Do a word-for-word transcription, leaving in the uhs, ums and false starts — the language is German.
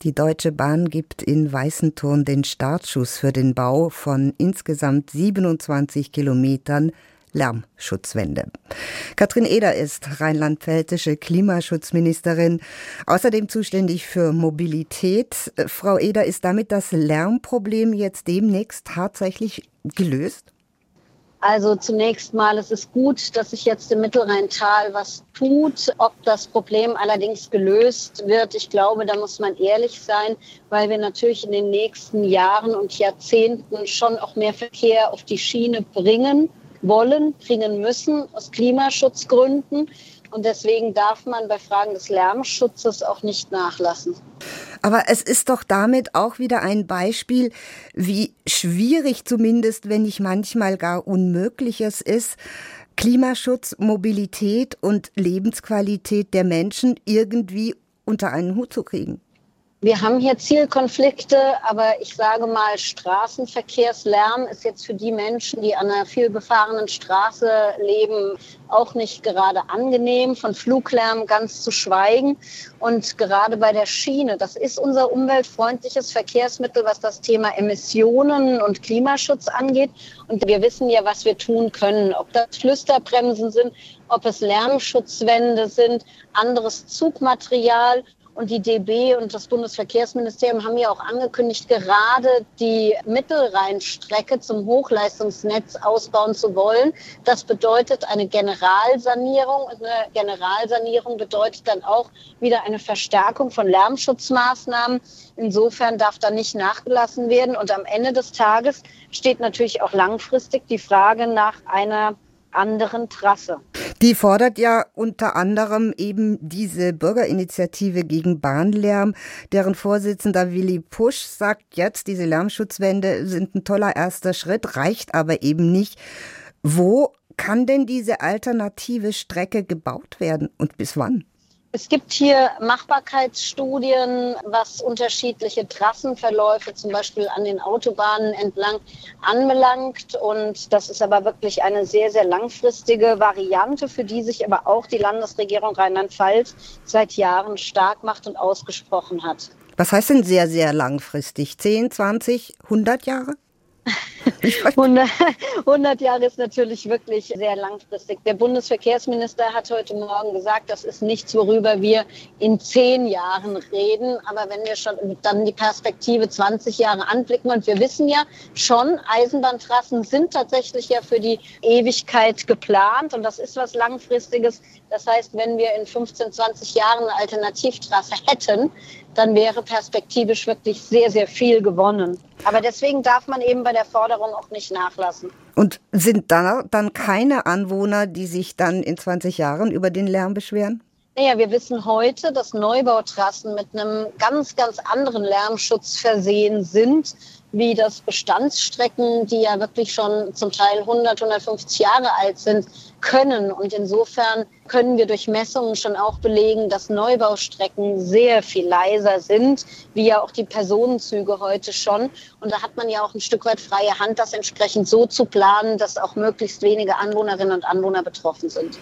Die Deutsche Bahn gibt in Weißenthurn den Startschuss für den Bau von insgesamt siebenundzwanzig Kilometern Lärmschutzwände. Katrin Eder ist rheinland-pfälzische Klimaschutzministerin, außerdem zuständig für Mobilität. Frau Eder, ist damit das Lärmproblem jetzt demnächst tatsächlich gelöst? Also zunächst mal, es ist gut, dass sich jetzt im Mittelrheintal was tut. Ob das Problem allerdings gelöst wird, ich glaube, da muss man ehrlich sein, weil wir natürlich in den nächsten Jahren und Jahrzehnten schon auch mehr Verkehr auf die Schiene bringen wollen, bringen müssen, aus Klimaschutzgründen. Und deswegen darf man bei Fragen des Lärmschutzes auch nicht nachlassen. Aber es ist doch damit auch wieder ein Beispiel, wie schwierig zumindest, wenn nicht manchmal gar unmöglich es ist, Klimaschutz, Mobilität und Lebensqualität der Menschen irgendwie unter einen Hut zu kriegen. Wir haben hier Zielkonflikte, aber ich sage mal, Straßenverkehrslärm ist jetzt für die Menschen, die an einer vielbefahrenen Straße leben, auch nicht gerade angenehm, von Fluglärm ganz zu schweigen. Und gerade bei der Schiene, das ist unser umweltfreundliches Verkehrsmittel, was das Thema Emissionen und Klimaschutz angeht. Und wir wissen ja, was wir tun können, ob das Flüsterbremsen sind, ob es Lärmschutzwände sind, anderes Zugmaterial. Und die D B und das Bundesverkehrsministerium haben ja auch angekündigt, gerade die Mittelrheinstrecke zum Hochleistungsnetz ausbauen zu wollen. Das bedeutet eine Generalsanierung. Und eine Generalsanierung bedeutet dann auch wieder eine Verstärkung von Lärmschutzmaßnahmen. Insofern darf da nicht nachgelassen werden. Und am Ende des Tages steht natürlich auch langfristig die Frage nach einer anderen Trasse. Die fordert ja unter anderem eben diese Bürgerinitiative gegen Bahnlärm, deren Vorsitzender Willi Pusch sagt jetzt, diese Lärmschutzwände sind ein toller erster Schritt, reicht aber eben nicht. Wo kann denn diese alternative Strecke gebaut werden und bis wann? Es gibt hier Machbarkeitsstudien, was unterschiedliche Trassenverläufe zum Beispiel an den Autobahnen entlang anbelangt. Und das ist aber wirklich eine sehr, sehr langfristige Variante, für die sich aber auch die Landesregierung Rheinland-Pfalz seit Jahren stark macht und ausgesprochen hat. Was heißt denn sehr, sehr langfristig? zehn, zwanzig, hundert Jahre? hundert, hundert Jahre ist natürlich wirklich sehr langfristig. Der Bundesverkehrsminister hat heute Morgen gesagt, das ist nichts, worüber wir in zehn Jahren reden. Aber wenn wir schon dann die Perspektive zwanzig Jahre anblicken, und wir wissen ja schon, Eisenbahntrassen sind tatsächlich ja für die Ewigkeit geplant. Und das ist was Langfristiges. Das heißt, wenn wir in fünfzehn, zwanzig Jahren eine Alternativtrasse hätten, dann wäre perspektivisch wirklich sehr, sehr viel gewonnen. Aber deswegen darf man eben bei der Forderung auch nicht nachlassen. Und sind da dann keine Anwohner, die sich dann in zwanzig Jahren über den Lärm beschweren? Naja, wir wissen heute, dass Neubautrassen mit einem ganz, ganz anderen Lärmschutz versehen sind, wie das Bestandsstrecken, die ja wirklich schon zum Teil hundert, hundertfünfzig Jahre alt sind, können. Und insofern können wir durch Messungen schon auch belegen, dass Neubaustrecken sehr viel leiser sind, wie ja auch die Personenzüge heute schon. Und da hat man ja auch ein Stück weit freie Hand, das entsprechend so zu planen, dass auch möglichst wenige Anwohnerinnen und Anwohner betroffen sind.